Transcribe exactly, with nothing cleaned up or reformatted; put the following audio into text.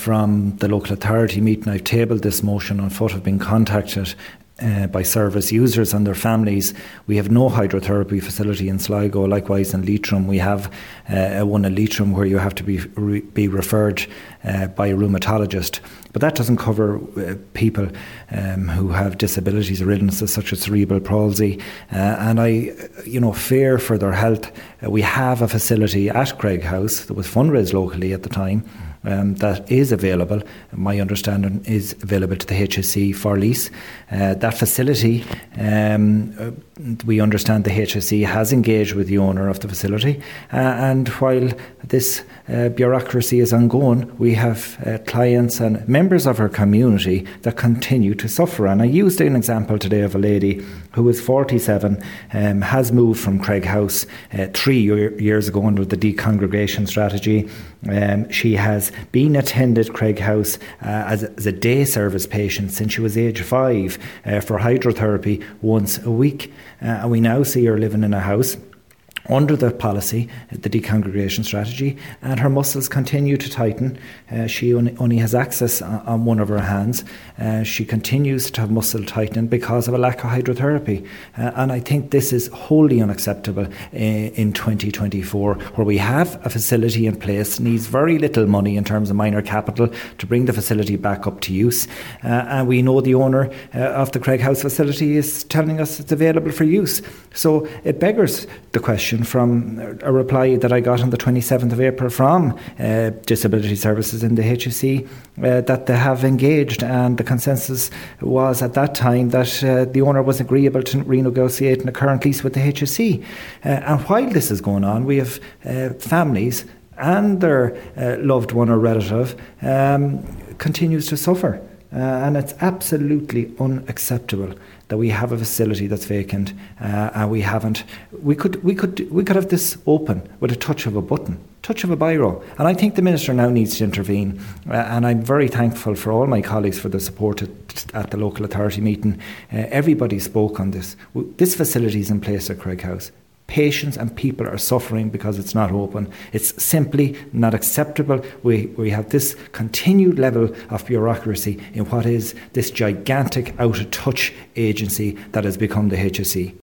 from the local authority meeting. I've tabled this motion on foot. I've been contacted Uh, by service users and their families. We have no hydrotherapy facility in Sligo. Likewise in Leitrim, we have uh, one in Leitrim where you have to be re- be referred uh, by a rheumatologist. But that doesn't cover uh, people um, who have disabilities or illnesses such as cerebral palsy. Uh, and I, you know, fear for their health. Uh, we have a facility at Craighouse that was fundraised locally at the time. Um, that is available. My understanding is available to the H S E for lease. Uh, that facility, um, uh, we understand the H S E has engaged with the owner of the facility, uh, and while this uh, bureaucracy is ongoing, we have uh, clients and members of our community that continue to suffer. And I used an example today of a lady who is forty-seven, um, has moved from Craighouse uh, three year, years ago under the decongregation strategy. Um, she has been attended Craighouse uh, as, as a day service patient since she was age five uh, for hydrotherapy once a week. Uh, and we now see her living in a house under the policy, the decongregation strategy, and her muscles continue to tighten. Uh, she only, only has access on, on one of her hands. Uh, she continues to have muscle tightening because of a lack of hydrotherapy. Uh, and I think this is wholly unacceptable in, in twenty twenty-four, where we have a facility in place, needs very little money in terms of minor capital to bring the facility back up to use. Uh, and we know the owner uh, of the Craighouse facility is telling us it's available for use. So it beggars the question from a reply that I got on the twenty-seventh of April from uh, Disability Services in the H S E uh, that they have engaged, and the consensus was at that time that uh, the owner was agreeable to renegotiating the current lease with the H S E. Uh, and while this is going on, we have uh, families and their uh, loved one or relative um, continues to suffer. Uh, and it's absolutely unacceptable that we have a facility that's vacant uh, and we haven't. We could, we could, we could have this open with a touch of a button, touch of a biro. And I think the minister now needs to intervene. Uh, and I'm very thankful for all my colleagues for the support at, at the local authority meeting. Uh, everybody spoke on this. This facility is in place at Craighouse. Patients and people are suffering because it's not open. It's simply not acceptable. We we have this continued level of bureaucracy in what is this gigantic out of touch agency that has become the H S E.